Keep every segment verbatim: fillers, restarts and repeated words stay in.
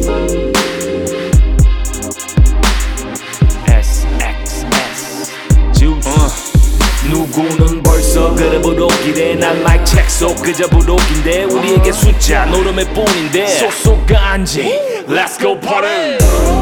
누구는 벌써 그래 부록이래 난 like 책 속 그저 부록인데 우리에게 숫자 노름의 뿐인데 소소간지 Let's go party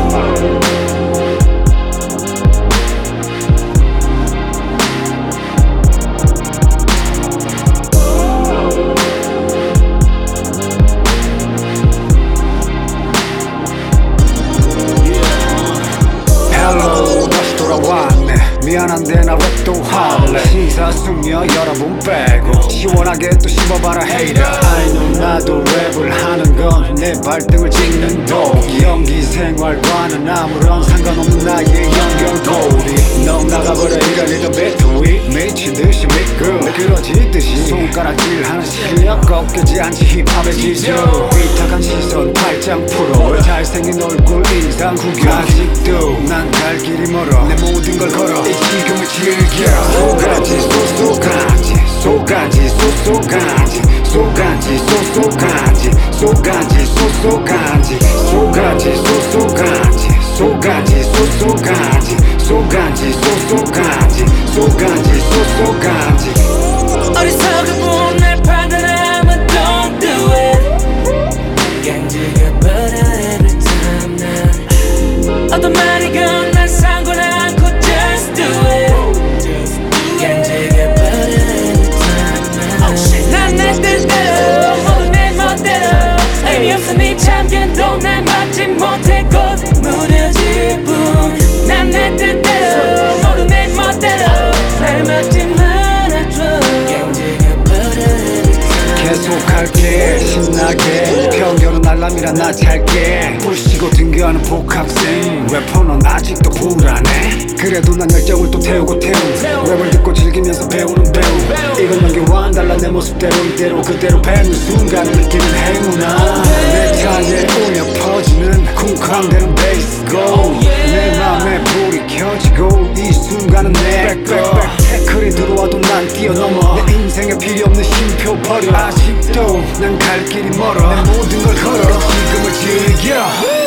미안한데 나 랩 또 할래 시사숙녀 여러분 빼고 시원하게 또 씹어봐라 hater I know 나도 랩을 하는 건 내 발등을 찍는 도 연기 생활과는 아무런 상관없는 나의 연결고리 넌 나가버려 이런 리더 배터리 미친 듯이 미끄 미끄러지듯이 손가락질하는 실력 꺾이지 않지 힙합의 지주 위탁한 시선 팔짱 풀어 잘생긴 얼굴 인상 구경 아직도 난 갈 길이 멀어 내 모든 걸 걸어 이 지금을 즐겨 소간지 소소간지 소간지 소소간지 소간지 소소간지 소간지 소소간지 소간지 소소간지 소간지 소소간지 소간지 소소간지 소간지 소소간지 어리석은 날 판단하면 don't do it 그냥 즐겨버려 every time 난 어떤 말이건 난 상관 않고 just do it 그냥 즐겨버려 every time 난 내 뜻대로 모두 내 멋대로 의미 없어 네 참견도 날 막지 못해 곧 무뎌질 뿐 난 내 뜻대로 모두 내 멋대로 날 막지 말아줘 계속할게 신나게 평균은 알람이라 나 잘게 부시고 등교하는 복학생 래퍼 넌 아직도 불안해 그래도 난 열정을 또 태우고 태움 랩을 듣고 즐기면서 배우는 배우 이건 연기와는 달라 내 모습대로 이대로 그대로 뱉는 순간을 느끼는 행운아 내 차에 울려 퍼지는 쿵쾅대는 베이스 고 내 맘에 불이 켜지고 이 순간은 내 거 태클이 들어와도 난 뛰어넘어 내 인생에 필요 없는 쉼표 버려 아직도 난 갈 길이 멀어 내 모든 걸 걸어 지금을 즐겨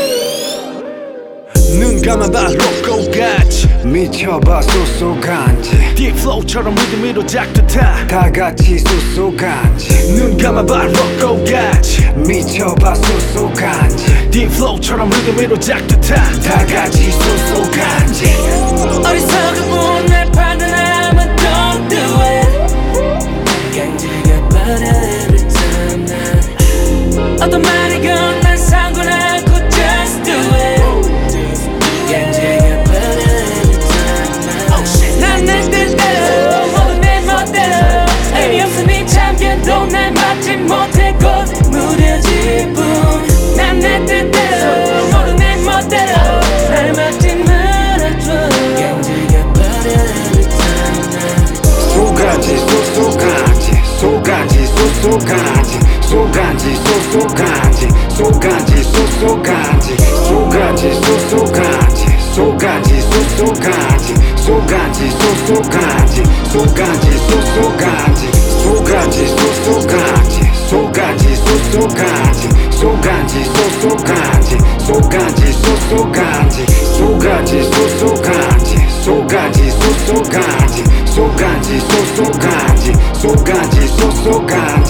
눈 감아봐 로꼬같이 미쳐봐 쏘쏘간지 딥 플로우처럼 리듬 위로 작두타 다같이 쏘쏘간지 눈 감아봐 로꼬같이 미쳐봐 쏘쏘간지 딥 플로우처럼 리듬 위로 작두타 다같이 쏘쏘간지 어리석은 날 판단하면 don't do it 그냥 즐겨버려 every time 난 어떤 말이건 난 상관 않고 just do it 그냥 즐겨버려 every time 난 내 뜻대로 모두 내 멋대로 의미 없어 네 참견도 날 막지 못해 곧 무뎌질 뿐 난 내 뜻대로 모두 내 멋대로 날 막지 말아줘 그냥 즐겨버려 every time 소간지 소소간지 소간지 소소간지 소간지 소소간지 소간지 소소간지 소간지 소소간지 소간지 소소간지 소간지 소소간지 소간지 소소간지 소간지 소소간지 소간지 소소간지 소간지 소소간지 소간지 소소간지 소간지 소소간지 소간지 소소간지 소간지 소소간지 소간지 소소간지